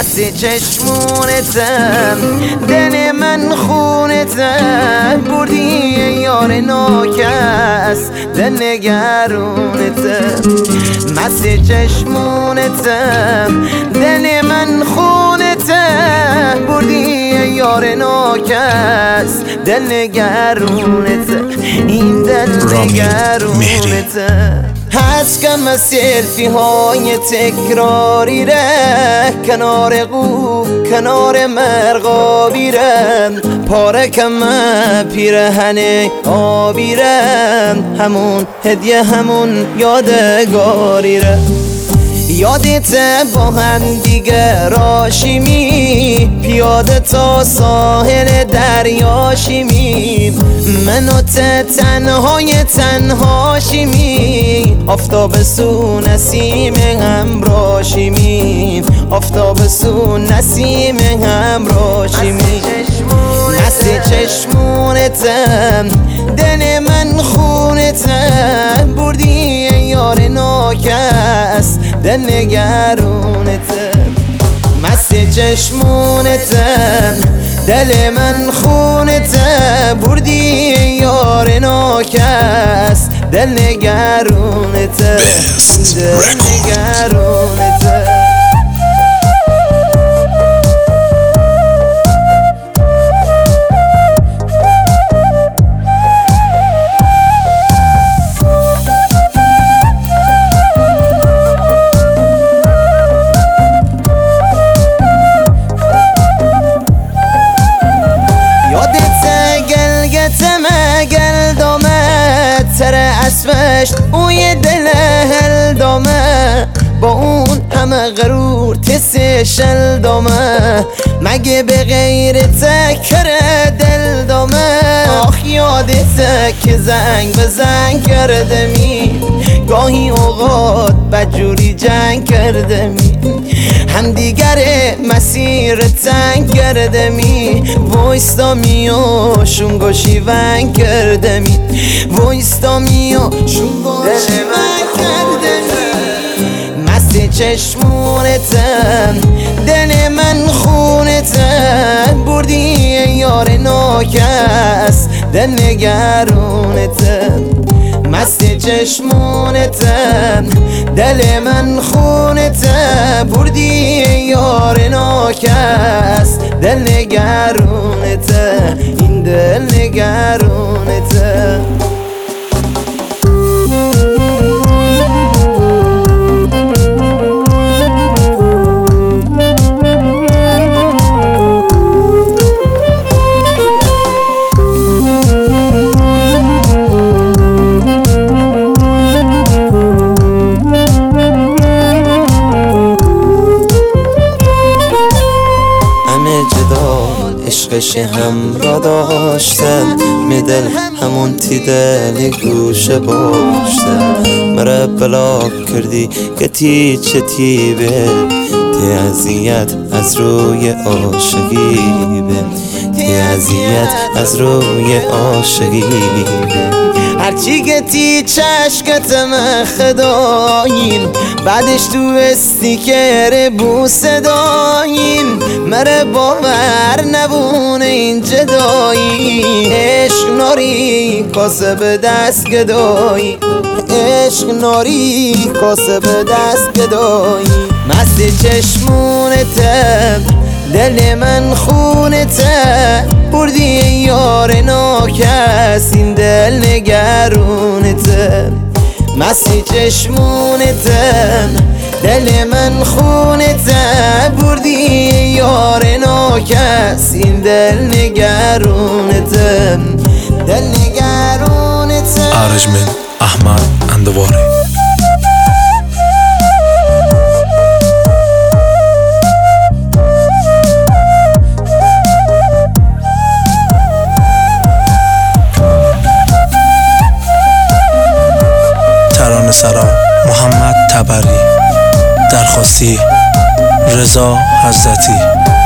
مست چشمونتم، دل من خونتم، بردی یار ناکس دل نگرونتم. مست چشمونتم، دل من خونتم، بردی یار ناکس دل نگرونتم، این دل نگرونتم. هست کم از سلفی های تکراری ره، کنار قو کنار مرغابی رم، پاره کم پیرهن آبی رم، همون هدیه همون یادگاری ره. یادت با هم دیگه راشیمی، پیاده تا ساحل دریاشیمی، من و تنهاشیمی، آفتاب سو نسیم همراشیمی، آفتاب سو نسیم همراشیمی. مست چشمونتم، دل من خونتم، بردی یار ناکس دل نگرونتم. مست چشمونتم، دل من خونتم، بردی یار ناکس دل نگرونتم، دل نگرونتم. سر اسمش اوی دل هل دامه، با اون همه غرور تسش دامه، مگه به غیر تکر دل دامه. آخ یادت که زنگ به زنگ کردمی، گاهی اوقات بدجوری جنگ کردمی، هم دیگر مسیر تنگ کردمی، وایستامی و شونگو شیون کردمی، وایستامی و شونگو شیون کردمی. مست چشمونتم، دل من خونتم، بردی یار ناکس دل نگرونتم. مست چشمونتم، دل من خونتم، بردی یار ناکس دل نگرونتم، این دل نگرونتم. عشقش هم را داشتم، میدل همون تی دل گوشه باشتم، مرا بلاک کردی که تی چه تی به تی اذیت از روی عاشقی به تی اذیت از روی عاشقی به. هرچی گتی چشکتم خداین، بعدش تو استیکر بوسه داین، مره باور نبونه این جدایی، عشق ناری کاسه به دست گدایی، عشق ناری کاسه به دست گدایی. مست چشمونتم، دل من خونتم، بردی یار ناکس این دل نگرونتم. مست چشمونتم، دل من خونتم، بردی یار ناکس این دل نگرونتم، دل نگرونتم. ارجمند احمد اندواری. ترانه‌سرا محمد تبری، درخواستی رضا حضرتی.